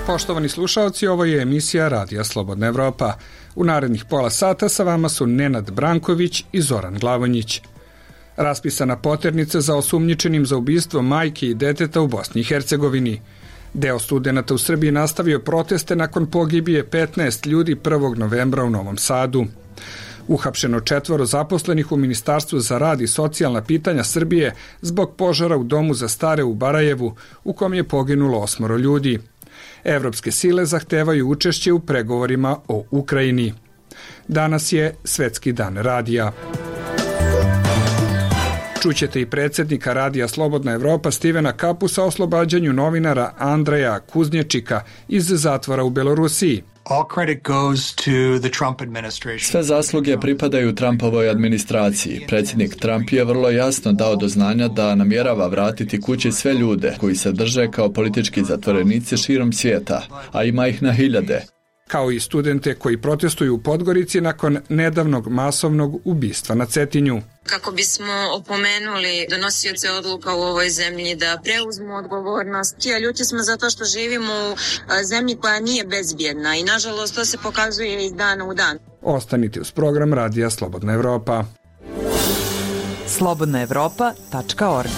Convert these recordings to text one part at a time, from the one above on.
Poštovani slušaoci, ovo je emisija Radija Slobodna Evropa. U narednih pola sata sa vama su Nenad Branković i Zoran Glavonjić. Raspisana poternica za osumnjičenim za ubistvo majke i deteta u Bosni i Hercegovini. Deo studenata u Srbiji nastavio proteste nakon pogibije 15 ljudi 1. novembra u Novom Sadu. Uhapšeno 4 zaposlenih u Ministarstvu za rad i socijalna pitanja Srbije zbog požara u domu za stare u Barajevu, u kom je poginulo 8 ljudi. Evropske sile zahtevaju učešće u pregovorima o Ukrajini. Danas je Svetski dan radija. Čućete i predsjednika Radija Slobodna Evropa Stivena Kapusa o oslobađanju novinara Andreja Kuznječika iz zatvora u Belorusiji. Sve zasluge pripadaju Trumpovoj administraciji. Predsjednik Trump je vrlo jasno dao do znanja da namjerava vratiti kući sve ljude koji se drže kao politički zatvorenici širom svijeta, a ima ih na hiljade. Kao i studente koji protestuju u Podgorici nakon nedavnog masovnog ubistva na Cetinju. Kako bismo opomenuli donosioce odluka u ovoj zemlji da preuzmu odgovornost. Ljuti smo zato što živimo u zemlji koja nije bezbjedna i nažalost to se pokazuje iz dana u dan. Ostanite uz program Radija Slobodna Evropa. slobodnaevropa.org.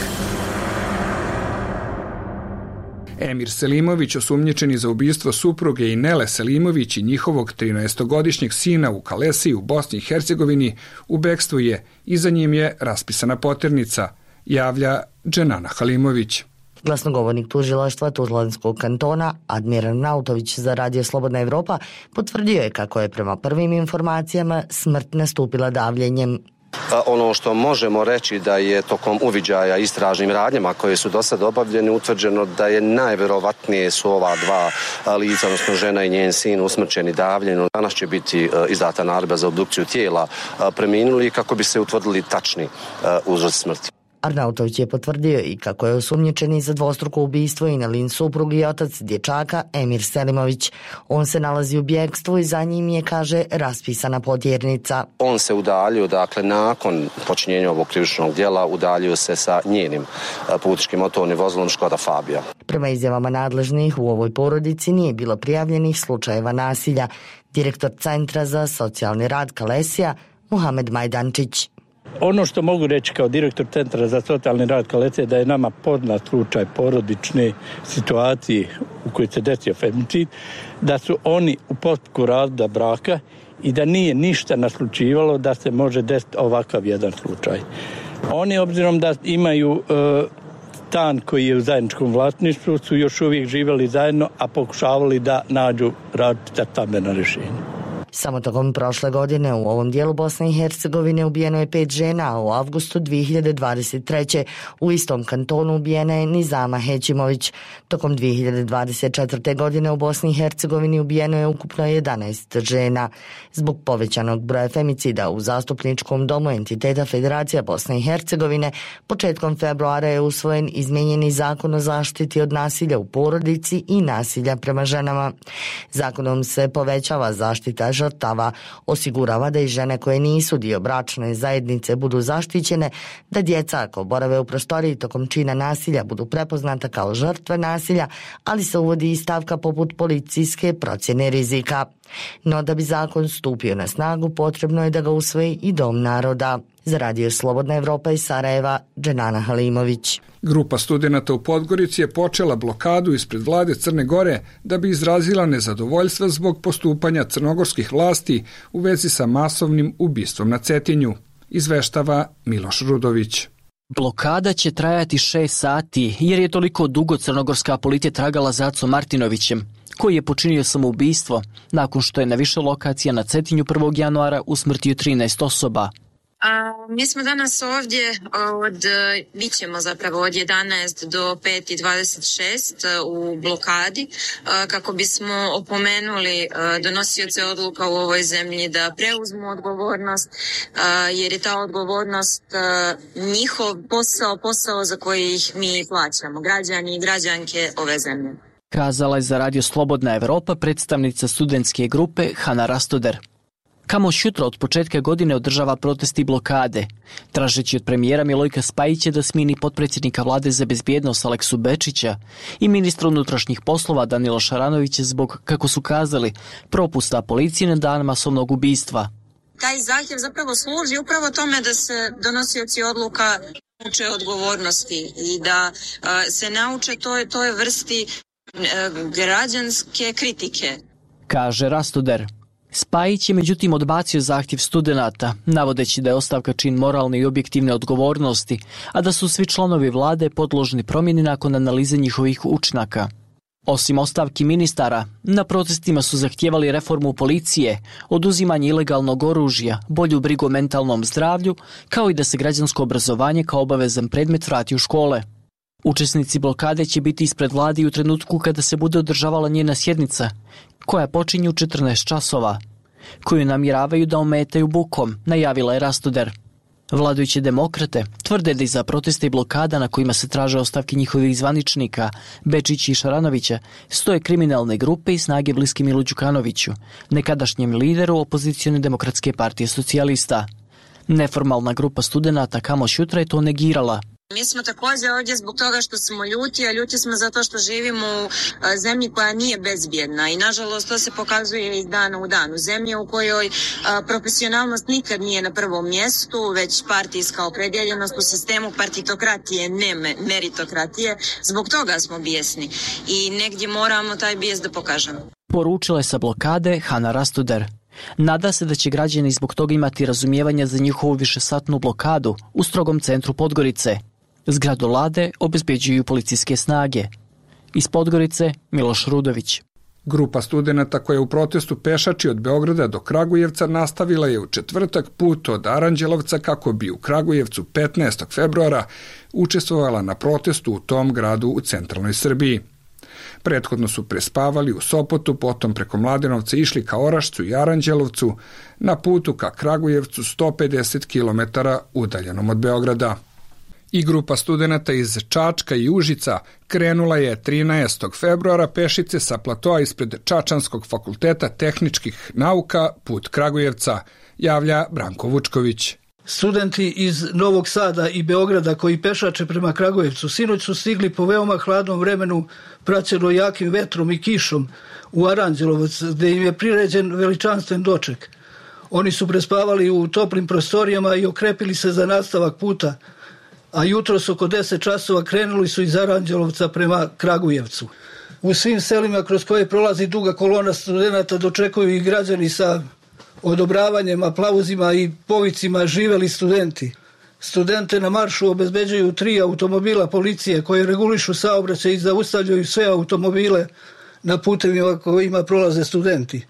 Emir Selimović, osumnjičeni za ubistvo supruge Inele Selimović i njihovog 13-godišnjeg sina u Kalesiji u Bosni i Hercegovini, u bekstvu je i za njim je raspisana poternica, javlja Dženana Halimović. Glasnogovornik tužilaštva Tuzlanskog kantona Admiral Nautović za Radio Slobodna Evropa potvrdio je kako je prema prvim informacijama smrt nastupila davljenjem. Ono što možemo reći da je tokom uviđaja istražnim radnjama koje su do sada obavljene utvrđeno da je najverovatnije su ova dva lica, odnosno žena i njen sin, usmrćeni davljenjem. Danas će biti izdata naredba za obdukciju tijela preminuli kako bi se utvrdili tačni uzroci smrti. Arnautović je potvrdio i kako je osumnjičeni za dvostruko ubistvo Inelin suprug i otac dječaka Emir Selimović. On se nalazi u bjegstvu i za njim je, kaže, raspisana potjernica. On se udaljio, dakle, nakon počinjenja ovog krivičnog djela, udaljio se sa njenim putničkim motornim vozilom Škoda Fabia. Prema izjavama nadležnih, u ovoj porodici nije bilo prijavljenih slučajeva nasilja. Direktor Centra za socijalni rad Kalesija, Muhamed Majdančić. Ono što mogu reći kao direktor Centra za socijalni rad Kalesije da je nama poznat slučaj porodične situacije u kojoj se desio femicid, da su oni u postupku razvoda braka i da nije ništa naslučivalo da se može desiti ovakav jedan slučaj. Oni, obzirom da imaju stan koji je u zajedničkom vlasništvu, su još uvijek živjeli zajedno, a pokušavali da nađu različita stambena rješenja. Samo tokom prošle godine u ovom dijelu Bosne i Hercegovine ubijeno je 5 žena, a u avgustu 2023. u istom kantonu ubijena je Nizama Hećimović. Tokom 2024. godine u Bosni i Hercegovini ubijeno je ukupno 11 žena. Zbog povećanog broja femicida u zastupničkom domu entiteta Federacija Bosne i Hercegovine, početkom februara je usvojen izmijenjeni zakon o zaštiti od nasilja u porodici i nasilja prema ženama. Zakonom se povećava zaštita žrtava, osigurava da i žene koje nisu dio bračne zajednice budu zaštićene, da djeca ako borave u prostoriji tokom čina nasilja budu prepoznata kao žrtve nasilja, ali se uvodi i stavka poput policijske procjene rizika. No da bi zakon stupio na snagu, potrebno je da ga usvoji i Dom naroda. Za Radio Slobodna Evropa iz Sarajeva, Dženana Halimović. Grupa studenata u Podgorici je počela blokadu ispred vlade Crne Gore da bi izrazila nezadovoljstva zbog postupanja crnogorskih vlasti u vezi sa masovnim ubistvom na Cetinju, izveštava Miloš Rudović. Blokada će trajati 6 sati jer je toliko dugo crnogorska policija tragala za Acom Martinovićem, koji je počinio samoubistvo nakon što je na više lokacija na Cetinju 1. januara usmrtio 13 osoba. Mi smo danas ovdje bit ćemo zapravo od 11 do 5:26 u blokadi kako bismo opomenuli donosioce odluka u ovoj zemlji da preuzmu odgovornost, jer je ta odgovornost njihov posao za koji ih mi plaćamo, građani i građanke ove zemlje. Kazala je za Radio Slobodna Evropa predstavnica studentske grupe Hana Rastoder. Kamoš jutro od početka godine održava protesti i blokade, tražeći od premijera Milojka Spajića da smijeni potpredsjednika vlade za bezbjednost Aleksu Bečića i ministra unutrašnjih poslova Danila Šaranovića zbog, kako su kazali, propusta policije na dan masovnog ubistva. Taj zahtjev zapravo služi upravo tome da se donosioci odluka nauče odgovornosti i da se nauče toj vrsti građanske kritike. Kaže Rastoder. Spajić je međutim odbacio zahtjev studenata, navodeći da je ostavka čin moralne i objektivne odgovornosti, a da su svi članovi vlade podložni promjeni nakon analize njihovih učinaka. Osim ostavki ministara, na protestima su zahtijevali reformu policije, oduzimanje ilegalnog oružja, bolju brigu o mentalnom zdravlju, kao i da se građansko obrazovanje kao obavezan predmet vrati u škole. Učesnici blokade će biti ispred vlade u trenutku kada se bude održavala njena sjednica, koja počinje u 14 časova, koju namjeravaju da ometaju bukom, najavila je Rastoder. Vladajuće demokrate tvrde da iza protesta i blokada na kojima se traže ostavke njihovih zvaničnika, Bečića i Šaranovića, stoje kriminalne grupe i snage bliske Milu Đukanoviću, nekadašnjem lideru opozicione demokratske partije socijalista. Neformalna grupa studenata Kamoš jutra je to negirala. Mi smo također ovdje zbog toga što smo ljuti, a ljuti smo zato što živimo u zemlji koja nije bezbjedna i nažalost to se pokazuje iz dana u dan. U zemlji u kojoj profesionalnost nikad nije na prvom mjestu, već partijska opredjeljenost u sistemu partitokratije, ne meritokratije. Zbog toga smo bijesni i negdje moramo taj bijes da pokažemo. Poručila je sa blokade Hana Rastoder. Nada se da će građani zbog toga imati razumijevanja za njihovu višesatnu blokadu u strogom centru Podgorice. Zgradu vlade obezbeđuju policijske snage. Iz Podgorice Miloš Rudović. Grupa studenata koja u protestu pešači od Beograda do Kragujevca nastavila je u četvrtak put od Aranđelovca kako bi u Kragujevcu 15. februara učestvovala na protestu u tom gradu u centralnoj Srbiji. Prethodno su prespavali u Sopotu, potom preko Mladenovca išli ka Orašcu i Aranđelovcu na putu ka Kragujevcu 150 km udaljenom od Beograda. I grupa studenata iz Čačka i Užica krenula je 13. februara pešice sa platoa ispred Čačanskog fakulteta tehničkih nauka put Kragujevca, javlja Branko Vučković. Studenti iz Novog Sada i Beograda koji pešače prema Kragujevcu sinoć su stigli po veoma hladnom vremenu praćeno jakim vetrom i kišom u Aranđelovac, gdje im je priređen veličanstven doček. Oni su prespavali u toplim prostorijama i okrepili se za nastavak puta, a jutros oko 10 časova krenuli su iz Aranđelovca prema Kragujevcu. U svim selima kroz koje prolazi duga kolona studenata dočekuju i građani sa odobravanjem, aplauzima i povicima živeli studenti. Studente na maršu obezbeđuju 3 automobila policije koje regulišu saobraćaj i zaustavljaju sve automobile na putevima kojima prolaze studenti.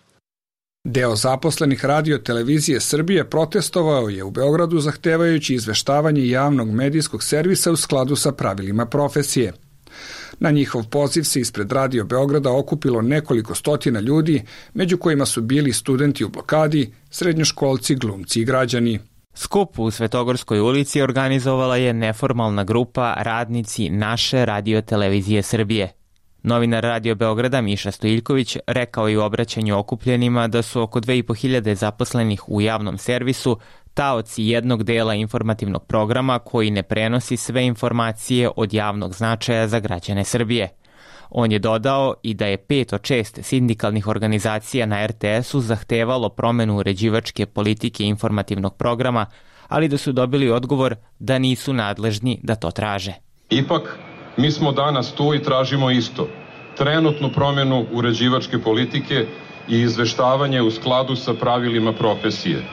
Deo zaposlenih Radio televizije Srbije protestovao je u Beogradu zahtevajući izveštavanje javnog medijskog servisa u skladu sa pravilima profesije. Na njihov poziv se ispred Radio Beograda okupilo nekoliko stotina ljudi, među kojima su bili studenti u blokadi, srednjoškolci, glumci i građani. Skup u Svetogorskoj ulici organizovala je neformalna grupa Radnici naše Radio televizije Srbije. Novinar Radio Beograda Miša Stojiljković rekao je u obraćanju okupljenima da su oko 2500 zaposlenih u javnom servisu taoci jednog dela informativnog programa koji ne prenosi sve informacije od javnog značaja za građane Srbije. On je dodao i da je 5 od 6 sindikalnih organizacija na RTS-u zahtevalo promenu uređivačke politike informativnog programa, ali da su dobili odgovor da nisu nadležni da to traže. Ipak, mi smo danas tu i tražimo isto. Trenutnu promjenu uređivačke politike i izveštavanje u skladu sa pravilima profesije.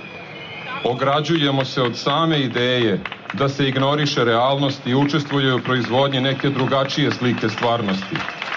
Ograđujemo se od same ideje da se ignoriše realnost i učestvuje u proizvodnji neke drugačije slike stvarnosti.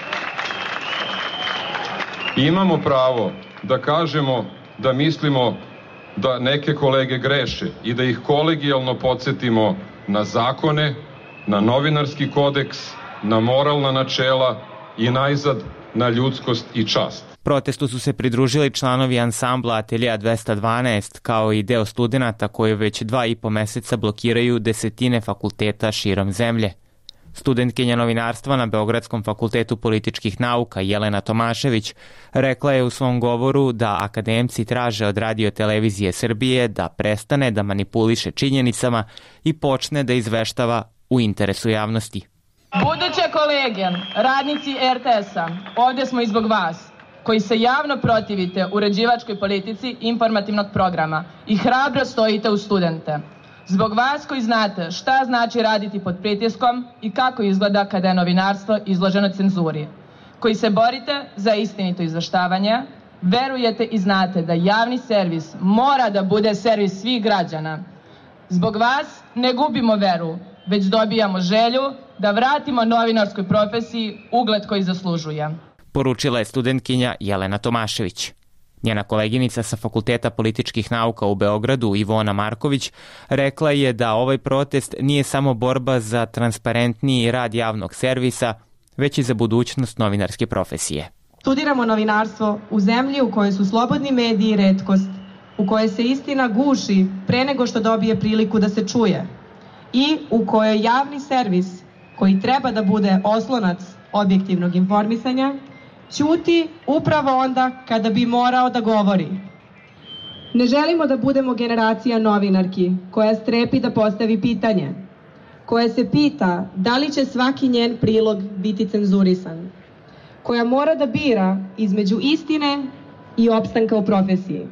Imamo pravo da kažemo da mislimo da neke kolege greše i da ih kolegijalno podsjetimo na zakone, na novinarski kodeks, na moralna načela i najzad na ljudskost i čast. Protestu su se pridružili članovi ansambla Ateljea 212 kao i deo studenata koji već 2,5 meseca blokiraju desetine fakulteta širom zemlje. Studentkinja novinarstva na Beogradskom fakultetu političkih nauka Jelena Tomašević rekla je u svom govoru da akademci traže od Radio televizije Srbije da prestane da manipuliše činjenicama i počne da izveštava u interesu javnosti. Buduće kolege, radnici RTS-a, ovdje smo i zbog vas, koji se javno protivite uređivačkoj politici informativnog programa i hrabro stojite uz studente. Zbog vas koji znate šta znači raditi pod pritiskom i kako izgleda kada je novinarstvo izloženo cenzuri. Koji se borite za istinito izveštavanje, verujete i znate da javni servis mora da bude servis svih građana. Zbog vas ne gubimo veru, već dobijamo želju da vratimo novinarskoj profesiji ugled koji zaslužuje. Poručila je studentkinja Jelena Tomašević. Njena koleginica sa Fakulteta političkih nauka u Beogradu, Ivona Marković, rekla je da ovaj protest nije samo borba za transparentniji rad javnog servisa, već i za budućnost novinarske profesije. Studiramo novinarstvo u zemlji u kojoj su slobodni mediji retkost, u kojoj se istina guši pre nego što dobije priliku da se čuje i u kojoj javni servis, koji treba da bude oslonac objektivnog informisanja, ćuti upravo onda kada bi morao da govori. Ne želimo da budemo generacija novinarki koja strepi da postavi pitanje, koja se pita da li će svaki njen prilog biti cenzurisan, koja mora da bira između istine i opstanka u profesiji.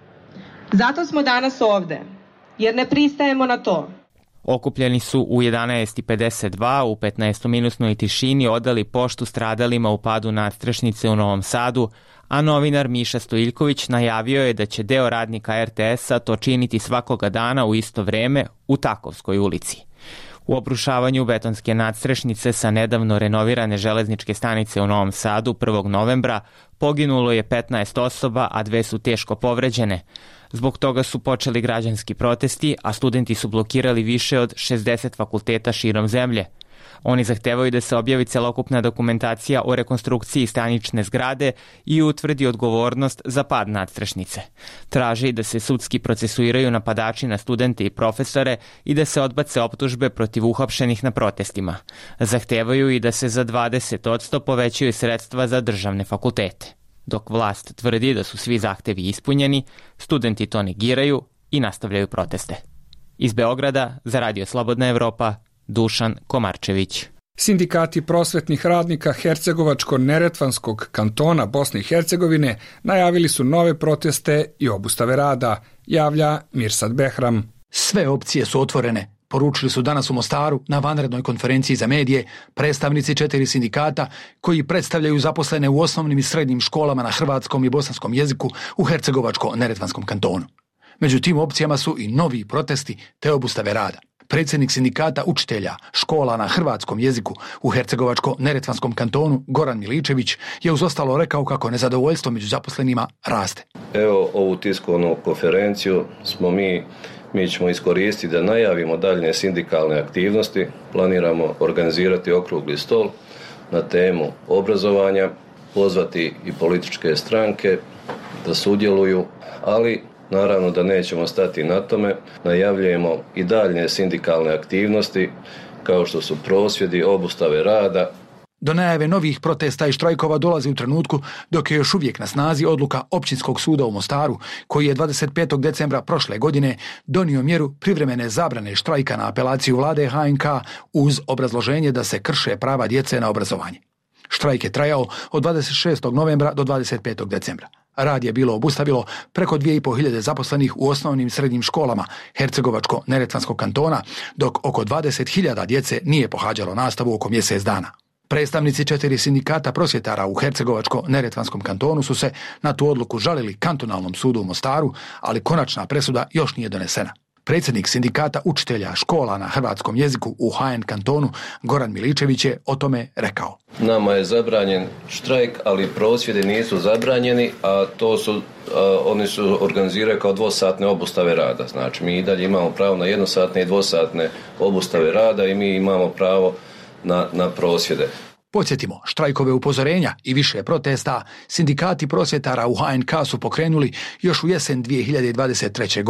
Zato smo danas ovde, jer ne pristajemo na to. Okupljeni su u 11:52 u 15-minutnoj tišini odali poštu stradalima u padu nadstrešnice u Novom Sadu, a novinar Miša Stojiljković najavio je da će deo radnika RTS-a to činiti svakoga dana u isto vreme u Takovskoj ulici. U obrušavanju betonske nadstrešnice sa nedavno renovirane železničke stanice u Novom Sadu 1. novembra poginulo je 15 osoba, a 2 su teško povređene. Zbog toga su počeli građanski protesti, a studenti su blokirali više od 60 fakulteta širom zemlje. Oni zahtevaju da se objavi celokupna dokumentacija o rekonstrukciji stanične zgrade i utvrdi odgovornost za pad nadstrešnice. Traže i da se sudski procesuiraju napadači na studente i profesore i da se odbace optužbe protiv uhapšenih na protestima. Zahtevaju i da se za 20% povećaju sredstva za državne fakultete. Dok vlast tvrdi da su svi zahtevi ispunjeni, studenti to negiraju i nastavljaju proteste. Iz Beograda za Radio Slobodna Evropa, Dušan Komarčević. Sindikati prosvetnih radnika Hercegovačko-Neretvanskog kantona Bosne i Hercegovine najavili su nove proteste i obustave rada, javlja Mirsad Behram. Sve opcije su otvorene, poručili su danas u Mostaru na vanrednoj konferenciji za medije predstavnici 4 sindikata koji predstavljaju zaposlene u osnovnim i srednjim školama na hrvatskom i bosanskom jeziku u Hercegovačko-Neretvanskom kantonu. Među tim opcijama su i novi protesti te obustave rada. Predsjednik sindikata učitelja škola na hrvatskom jeziku u Hercegovačko-Neretvanskom kantonu Goran Miličević je uz ostalo rekao kako nezadovoljstvo među zaposlenima raste. Evo ovu tiskovnu konferenciju mi ćemo iskoristiti da najavimo daljnje sindikalne aktivnosti. Planiramo organizirati okrugli stol na temu obrazovanja, pozvati i političke stranke da sudjeluju, ali naravno da nećemo stati na tome. Najavljujemo i daljnje sindikalne aktivnosti kao što su prosvjedi, obustave rada. Do najave novih protesta i štrajkova dolazi u trenutku dok je još uvijek na snazi odluka Općinskog suda u Mostaru, koji je 25. decembra prošle godine donio mjeru privremene zabrane štrajka na apelaciju vlade HNK uz obrazloženje da se krše prava djece na obrazovanje. Štrajk je trajao od 26. novembra do 25. decembra. Rad je bilo obustavilo preko 2500 zaposlenih u osnovnim i srednjim školama Hercegovačko-Neretvanskog kantona, dok oko 20.000 djece nije pohađalo nastavu oko mjesec dana. Predstavnici 4 sindikata prosvjetara u Hercegovačko-Neretvanskom kantonu su se na tu odluku žalili kantonalnom sudu u Mostaru, ali konačna presuda još nije donesena. Predsjednik sindikata učitelja škola na hrvatskom jeziku u HN kantonu Goran Miličević je o tome rekao. Nama je zabranjen štrajk, ali prosvjedi nisu zabranjeni, a oni su organiziraju kao dvosatne obustave rada. Znači mi i dalje imamo pravo na jednosatne i dvosatne obustave rada i mi imamo pravo na prosvjede. Podsjetimo, štrajkove upozorenja i više protesta sindikati prosvjetara u HNK su pokrenuli još u jesen 2023. godine.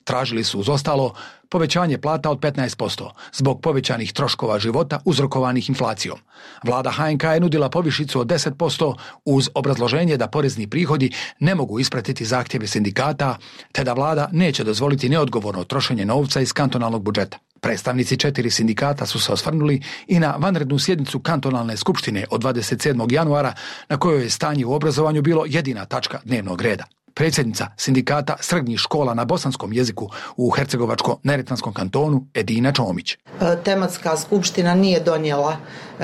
Tražili su uz ostalo povećanje plata od 15% zbog povećanih troškova života uzrokovanih inflacijom. Vlada HNK je nudila povišicu od 10% uz obrazloženje da porezni prihodi ne mogu ispratiti zahtjeve sindikata, te da vlada neće dozvoliti neodgovorno trošenje novca iz kantonalnog budžeta. Predstavnici 4 sindikata su se osvrnuli i na vanrednu sjednicu kantonalne skupštine od 27. januara na kojoj je stanje u obrazovanju bilo jedina tačka dnevnog reda. Predsjednica sindikata srednjih škola na bosanskom jeziku u Hercegovačko-Neretvanskom kantonu Edina Čomić. Tematska skupština nije donijela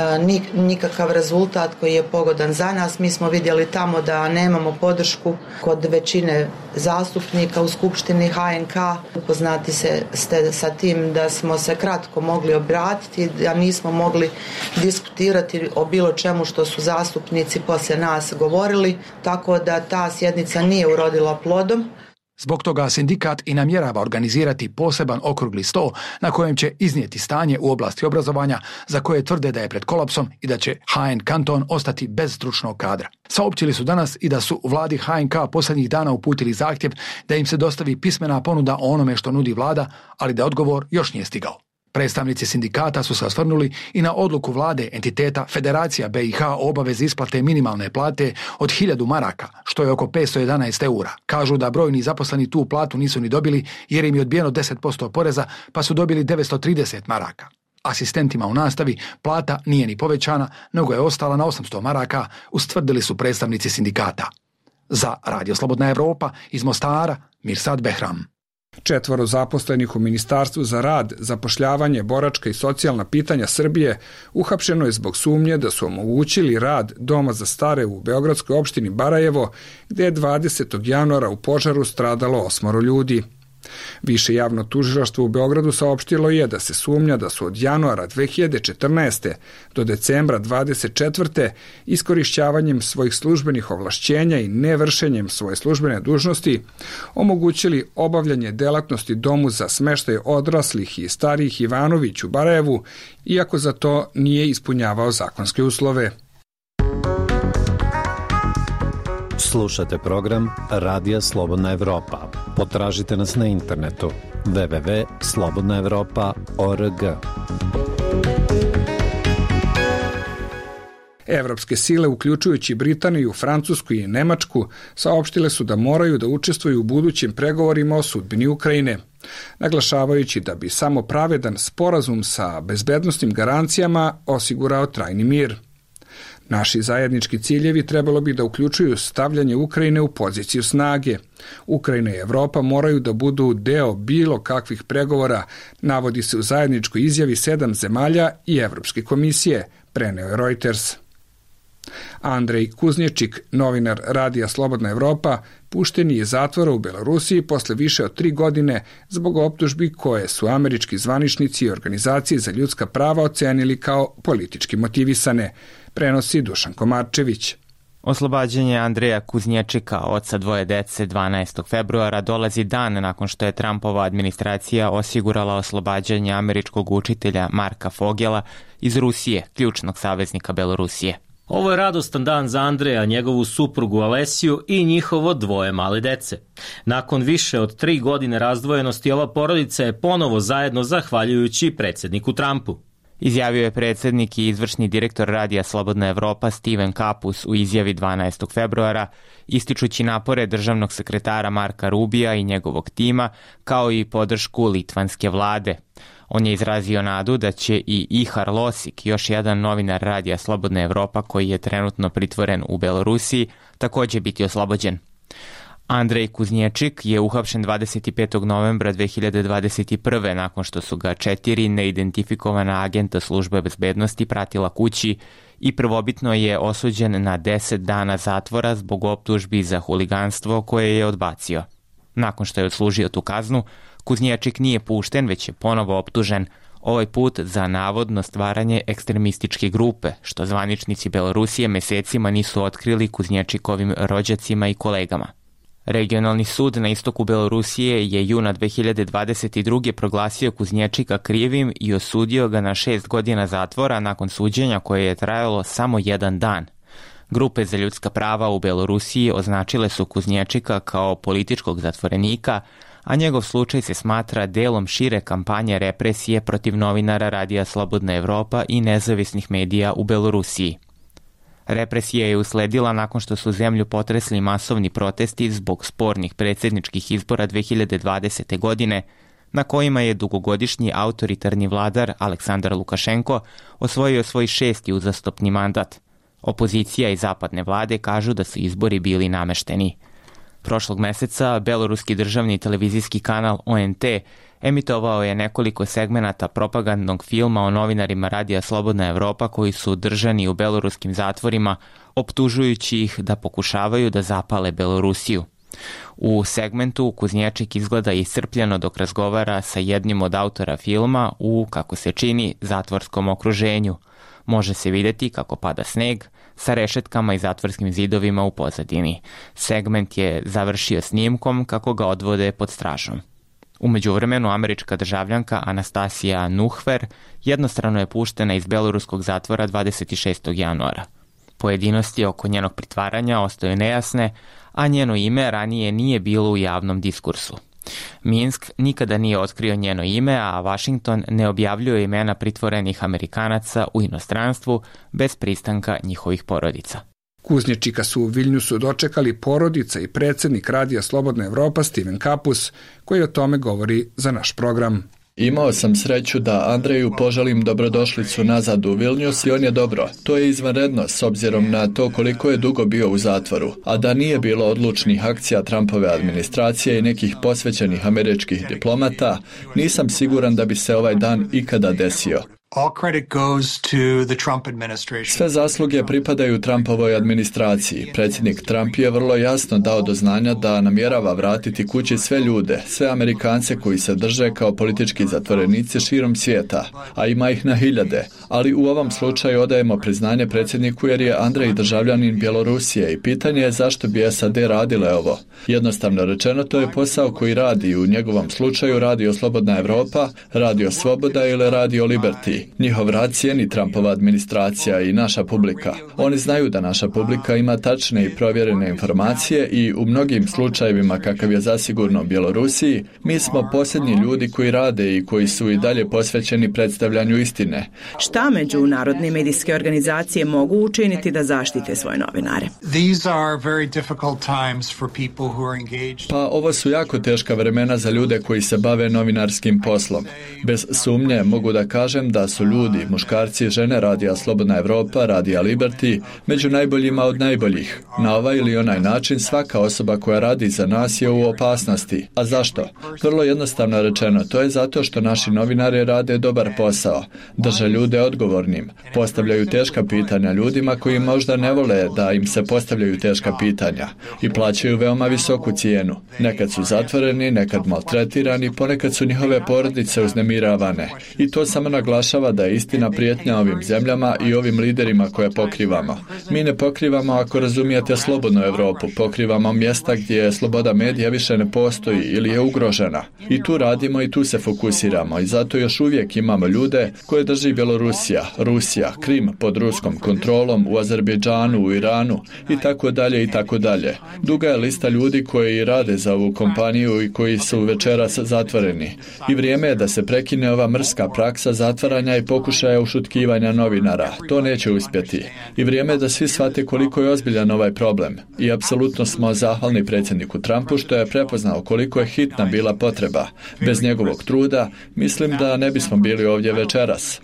nikakav rezultat koji je pogodan za nas. Mi smo vidjeli tamo da nemamo podršku kod većine zastupnika u skupštini HNK. Upoznati ste sa tim da smo se kratko mogli obratiti, da nismo mogli diskutirati o bilo čemu što su zastupnici poslije nas govorili, tako da ta sjednica nije urodila plodom. Zbog toga sindikat i namjerava organizirati poseban okrugli sto na kojem će iznijeti stanje u oblasti obrazovanja za koje tvrde da je pred kolapsom i da će HN kanton ostati bez stručnog kadra. Saopćili su danas i da su vladi HNK posljednjih dana uputili zahtjev da im se dostavi pismena ponuda o onome što nudi vlada, ali da odgovor još nije stigao. Predstavnici sindikata su se osvrnuli i na odluku vlade entiteta Federacija BiH o obavezi isplate minimalne plate od 1000 maraka, što je oko 511 eura. Kažu da brojni zaposleni tu platu nisu ni dobili jer im je odbijeno 10% poreza, pa su dobili 930 maraka. Asistentima u nastavi plata nije ni povećana, nego je ostala na 800 maraka, ustvrdili su predstavnici sindikata. Za Radio Slobodna Evropa iz Mostara, Mirsad Behram. 4 zaposlenih u Ministarstvu za rad, zapošljavanje, boračka i socijalna pitanja Srbije uhapšeno je zbog sumnje da su omogućili rad Doma za stare u beogradskoj opštini Barajevo, gdje je 20. januara u požaru stradalo 8 ljudi. Više javno tužilaštvo u Beogradu saopštilo je da se sumnja da su od januara 2014. do decembra 2024. iskorišćavanjem svojih službenih ovlašćenja i nevršenjem svoje službene dužnosti omogućili obavljanje delatnosti Domu za smeštaj odraslih i starijih Ivanović u Barajevu, iako za to nije ispunjavao zakonske uslove. Slušate program Radija Slobodna Evropa. Potražite nas na internetu www.slobodnaevropa.org. Evropske sile, uključujući Britaniju, Francusku i Nemačku, saopštile su da moraju da učestvuju u budućim pregovorima o sudbini Ukrajine, naglašavajući da bi samo pravedan sporazum sa bezbednosnim garancijama osigurao trajni mir. Naši zajednički ciljevi trebalo bi da uključuju stavljanje Ukrajine u poziciju snage. Ukrajina i Evropa moraju da budu deo bilo kakvih pregovora, navodi se u zajedničkoj izjavi 7 zemalja i Evropske komisije, preneo je Reuters. Andrej Kuznječik, novinar Radija Slobodna Evropa, pušten je iz zatvora u Belorusiji posle više od 3 godine zbog optužbi koje su američki zvaničnici i organizacije za ljudska prava ocenili kao politički motivisane, prenosi Dušan Komarčević. Oslobađanje Andreja Kuznječika, oca 2 dece, 12. februara dolazi dan nakon što je Trumpova administracija osigurala oslobađanje američkog učitelja Marka Fogela iz Rusije, ključnog saveznika Belorusije. Ovo je radostan dan za Andreja, njegovu suprugu Alesiju i njihovo 2 male dece. Nakon više od 3 godine razdvojenosti, ova porodica je ponovo zajedno zahvaljujući predsjedniku Trumpu. Izjavio je predsjednik i izvršni direktor Radija Slobodna Evropa Steven Kapus u izjavi 12. februara, ističući napore državnog sekretara Marka Rubija i njegovog tima, kao i podršku litvanske vlade. On je izrazio nadu da će i Ihar Losik, još jedan novinar Radija Slobodna Evropa koji je trenutno pritvoren u Belorusiji, također biti oslobođen. Andrej Kuznječik je uhapšen 25. novembra 2021. nakon što su ga 4 neidentifikovana agenta službe bezbednosti pratila kući i prvobitno je osuđen na 10 dana zatvora zbog optužbi za huliganstvo koje je odbacio. Nakon što je odslužio tu kaznu, Kuznječik nije pušten, već je ponovo optužen, ovaj put za navodno stvaranje ekstremističke grupe, što zvaničnici Belorusije mesecima nisu otkrili Kuznječikovim rođacima i kolegama. Regionalni sud na istoku Belorusije je juna 2022. proglasio Kuznječika krivim i osudio ga na 6 godina zatvora nakon suđenja koje je trajalo samo 1 dan. Grupe za ljudska prava u Belorusiji označile su Kuznječika kao političkog zatvorenika, a njegov slučaj se smatra delom šire kampanje represije protiv novinara Radija Slobodna Evropa i nezavisnih medija u Belorusiji. Represija je usledila nakon što su zemlju potresli masovni protesti zbog spornih predsjedničkih izbora 2020. godine, na kojima je dugogodišnji autoritarni vladar Aleksandar Lukašenko osvojio svoj 6. uzastopni mandat. Opozicija i zapadne vlade kažu da su izbori bili namešteni. Prošlog meseca beloruski državni televizijski kanal ONT emitovao je nekoliko segmenata propagandnog filma o novinarima Radija Slobodna Evropa koji su držani u beloruskim zatvorima, optužujući ih da pokušavaju da zapale Belorusiju. U segmentu Kuznječik izgleda iscrpljeno dok razgovara sa jednim od autora filma u, kako se čini, zatvorskom okruženju. Može se vidjeti kako pada sneg sa rešetkama i zatvorskim zidovima u pozadini. Segment je završio snimkom kako ga odvode pod stražom. U međuvremenu američka državljanka Anastasija Nuhver jednostrano je puštena iz beloruskog zatvora 26. januara. Pojedinosti oko njenog pritvaranja ostaju nejasne, a njeno ime ranije nije bilo u javnom diskursu. Minsk nikada nije otkrio njeno ime, a Washington ne objavljuje imena pritvorenih Amerikanaca u inostranstvu bez pristanka njihovih porodica. Kuznječika su u Viljnusu dočekali porodica i predsjednik Radija Slobodna Evropa Steven Kapus, koji o tome govori za naš program. Imao sam sreću da Andreju poželim dobrodošlicu nazad u Vilnius i on je dobro. To je izvanredno s obzirom na to koliko je dugo bio u zatvoru, a da nije bilo odlučnih akcija Trumpove administracije i nekih posvećenih američkih diplomata, nisam siguran da bi se ovaj dan ikada desio. Sve zasluge pripadaju Trumpovoj administraciji. Predsjednik Trump je vrlo jasno dao do znanja da namjerava vratiti kući sve ljude, sve Amerikance koji se drže kao politički zatvorenici širom svijeta, a ima ih na hiljade. Ali u ovom slučaju odajemo priznanje predsjedniku jer je Andrej državljanin Bjelorusije i pitanje je zašto bi SAD radile ovo. Jednostavno rečeno, to je posao koji radi, u njegovom slučaju Radio Slobodna Evropa, Radio Svoboda ili Radio Liberty. Njihov rad cijeni Trumpova administracija i naša publika. Oni znaju da naša publika ima tačne i provjerene informacije i u mnogim slučajevima, kakav je zasigurno u Bjelorusiji, mi smo posljednji ljudi koji rade i koji su i dalje posvećeni predstavljanju istine. Šta međunarodne medijske organizacije mogu učiniti da zaštite svoje novinare? Pa ovo su jako teška vremena za ljude koji se bave novinarskim poslom. Bez sumnje mogu da kažem da su ljudi, muškarci i žene Radija Slobodna Evropa, Radija Liberty, među najboljima od najboljih. Na ovaj ili onaj način svaka osoba koja radi za nas je u opasnosti. A zašto? Vrlo jednostavno rečeno, to je zato što naši novinari rade dobar posao, drže ljude odgovornim, postavljaju teška pitanja ljudima koji možda ne vole da im se postavljaju teška pitanja i plaćaju veoma visoku cijenu. Nekad su zatvoreni, nekad maltretirani, ponekad su njihove porodice uznemiravane. I to samo naglašava da je istina prijetnja ovim zemljama i ovim liderima koje pokrivamo. Mi ne pokrivamo, ako razumijete, slobodnu Evropu, pokrivamo mjesta gdje sloboda medija više ne postoji ili je ugrožena. I tu radimo i tu se fokusiramo i zato još uvijek imamo ljude koje drži Bjelorusija, Rusija, Krim pod ruskom kontrolom, u Azerbejdžanu, u Iranu i tako dalje i tako dalje. Duga je lista ljudi koji rade za ovu kompaniju i koji su večeras zatvoreni. I vrijeme je da se prekine ova mrska praksa zatvaranja i pokušaja ušutkivanja novinara. To neće uspjeti. I vrijeme je da svi shvate koliko je ozbiljan ovaj problem. I apsolutno smo zahvalni predsjedniku Trumpu što je prepoznao koliko je hitna bila potreba. Bez njegovog truda, mislim da ne bismo bili ovdje večeras.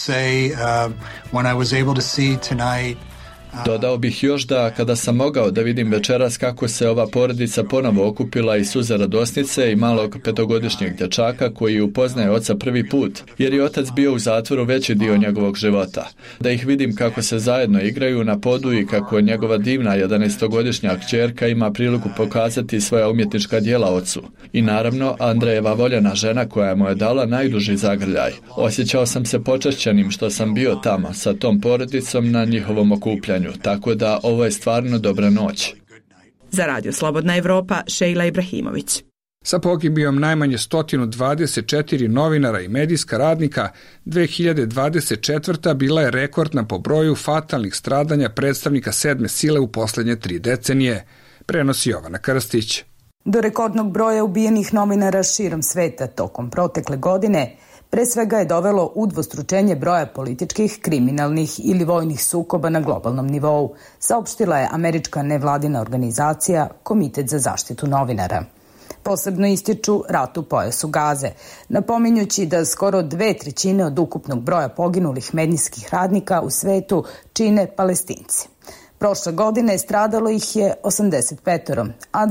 Dodao bih još da kada sam mogao da vidim večeras kako se ova porodica ponovo okupila i suze radosnice i malog 5-godišnjeg dječaka koji upoznaje oca prvi put, jer je otac bio u zatvoru veći dio njegovog života. Da ih vidim kako se zajedno igraju na podu i kako njegova divna 11-godišnja kćerka ima priliku pokazati svoja umjetnička djela ocu. I naravno Andrejeva voljena žena koja mu je dala najduži zagrljaj. Osjećao sam se počašćenim što sam bio tamo sa tom porodicom na njihovom okupljanju. Tako da ovo je stvarno dobra noć. Za Radio Slobodna Evropa, Šejla Ibrahimović. Sa pogibijom najmanje 124 novinara i medijska radnika, 2024. bila je rekordna po broju fatalnih stradanja predstavnika sedme sile u posljednje 3 decenije, prenosi Jovana Krstić. Do rekordnog broja ubijenih novinara širom sveta tokom protekle godine pre svega je dovelo udvostručenje broja političkih, kriminalnih ili vojnih sukoba na globalnom nivou, saopštila je američka nevladina organizacija Komitet za zaštitu novinara. Posebno ističu rat u pojasu Gaze, napominjući da skoro 2/3 od ukupnog broja poginulih medijskih radnika u svetu čine Palestinci. Prošle godine stradalo ih je 85, a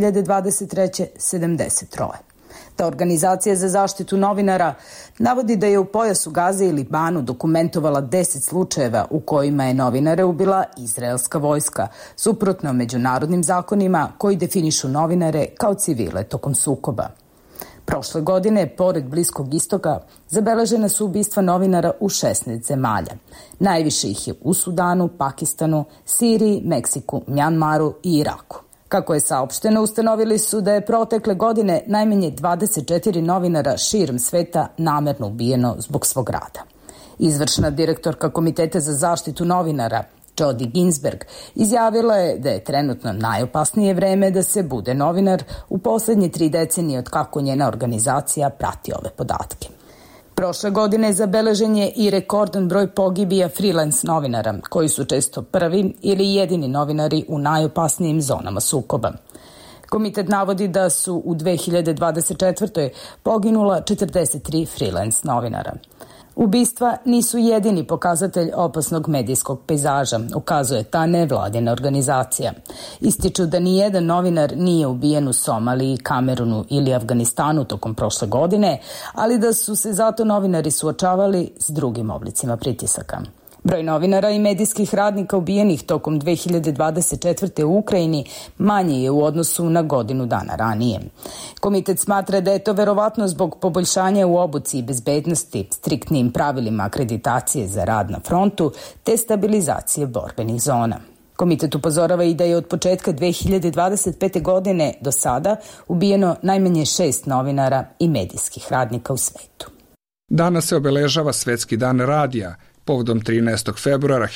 2023. 73. Ta organizacija za zaštitu novinara navodi da je u pojasu Gaze i Libanu dokumentovala 10 slučajeva u kojima je novinare ubila izraelska vojska, suprotno međunarodnim zakonima koji definišu novinare kao civile tokom sukoba. Prošle godine, pored Bliskog istoka, zabeležene su ubistva novinara u 16 zemalja. Najviše ih je u Sudanu, Pakistanu, Siriji, Meksiku, Mjanmaru i Iraku. Kako je saopšteno, ustanovili su da je protekle godine najmanje 24 novinara širom sveta namerno ubijeno zbog svog rada. Izvršna direktorka Komiteta za zaštitu novinara, Jodi Ginsberg, izjavila je da je trenutno najopasnije vreme da se bude novinar u poslednje 3 decenije od kako njena organizacija prati ove podatke. Prošle godine zabeležen je i rekordan broj pogibija freelance novinara, koji su često prvi ili jedini novinari u najopasnijim zonama sukoba. Komitet navodi da su u 2024. poginula 43 freelance novinara. Ubistva nisu jedini pokazatelj opasnog medijskog pejzaža, ukazuje ta nevladina organizacija. Ističu da nijedan novinar nije ubijen u Somaliji, Kamerunu ili Afganistanu tokom prošle godine, ali da su se zato novinari suočavali s drugim oblicima pritisaka. Broj novinara i medijskih radnika ubijenih tokom 2024. u Ukrajini manji je u odnosu na godinu dana ranije. Komitet smatra da je to verovatno zbog poboljšanja u obuci i bezbednosti, striktnim pravilima akreditacije za rad na frontu te stabilizacije borbenih zona. Komitet upozorava i da je od početka 2025. godine do sada ubijeno najmanje 6 novinara i medijskih radnika u svetu. Danas se obeležava Svetski dan radija, povodom 13. februara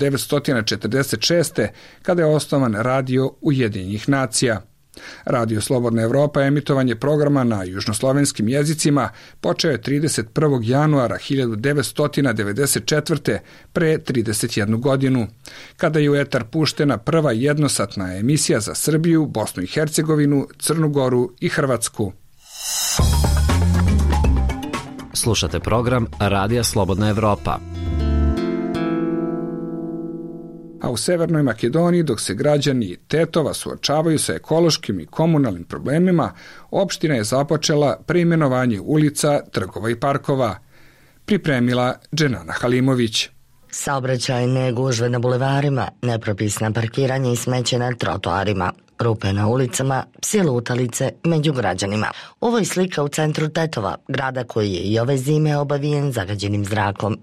1946. kada je osnovan Radio Ujedinjenih nacija. Radio Slobodna Evropa emitovanje programa na južnoslovenskim jezicima počeo je 31. januara 1994. pre 31 godinu, kada je u etar puštena prva jednosatna emisija za Srbiju, Bosnu i Hercegovinu, Crnu Goru i Hrvatsku. Slušate program Radija Slobodna Evropa. A u Severnoj Makedoniji, dok se građani Tetova suočavaju sa ekološkim i komunalnim problemima, opština je započela preimenovanje ulica, trgova i parkova. Pripremila Dženana Halimović. Saobraćajne gužve na bulevarima, nepropisna parkiranje i smeće na trotoarima, rupe na ulicama, psi lutalice među građanima. Ovo je slika u centru Tetova, grada koji je i ove zime obavijen zagađenim zrakom.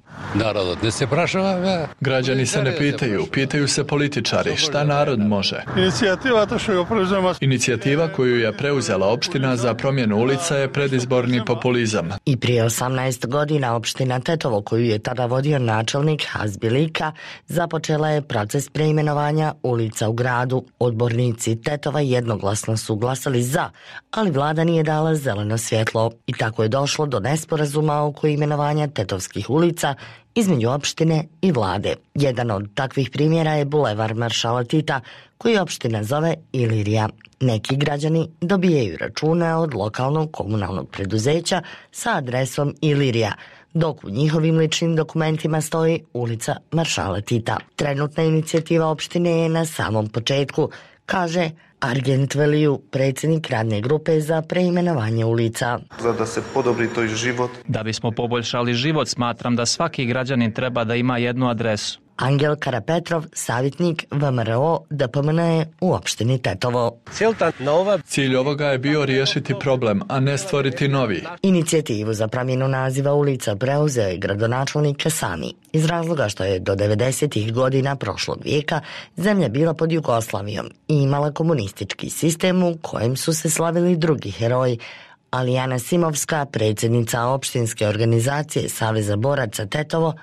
Građani se ne pitaju, pitaju se političari šta narod može. Inicijativa koju je preuzela opština za promjenu ulica je predizborni populizam. I prije 18 godina opština Tetovo, koju je tada vodio načelnik Hazbilika, započela je proces preimenovanja ulica u gradu. Odbornici Tetova jednoglasno su glasali za, ali vlada nije dala zeleno svjetlo i tako je došlo do nesporazuma oko imenovanja tetovskih ulica između opštine i vlade. Jedan od takvih primjera je bulevar Maršala Tita, koji opština zove Ilirija. Neki građani dobijaju račune od lokalnog komunalnog preduzeća sa adresom Ilirija, dok u njihovim ličnim dokumentima stoji ulica Maršala Tita. Trenutna inicijativa opštine je na samom početku, kaže Argent Veliju, predsjednik radne grupe za preimenovanje ulica. Da se podobri to život. Da bismo poboljšali život, smatram da svaki građanin treba da ima jednu adresu. Angel Karapetrov, savjetnik VMRO DPMNE u opštini Tetovo. Cilj ovoga je bio riješiti problem, a ne stvoriti novi. Inicijativu za promjenu naziva ulica preuzeo je gradonačelnik Kasami, iz razloga što je do 90. godina prošlog vijeka zemlja bila pod Jugoslavijom i imala komunistički sistem u kojem su se slavili drugi heroji, Alijana Simovska, predsjednica opštinske organizacije Saveza boraca Tetovo,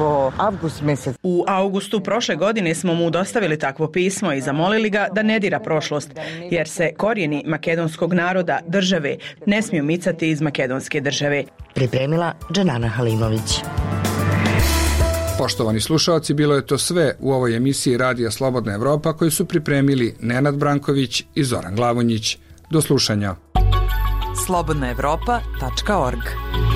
u avgustu prošle godine smo mu dostavili takvo pismo i zamolili ga da ne dira prošlost, jer se korijeni makedonskog naroda, države, ne smiju micati iz makedonske države. Pripremila Džanana Halimović. Poštovani slušalci, bilo je to sve u ovoj emisiji Radija Slobodna Evropa koju su pripremili Nenad Branković i Zoran Glavonjić. Do slušanja. slobodnaevropa.org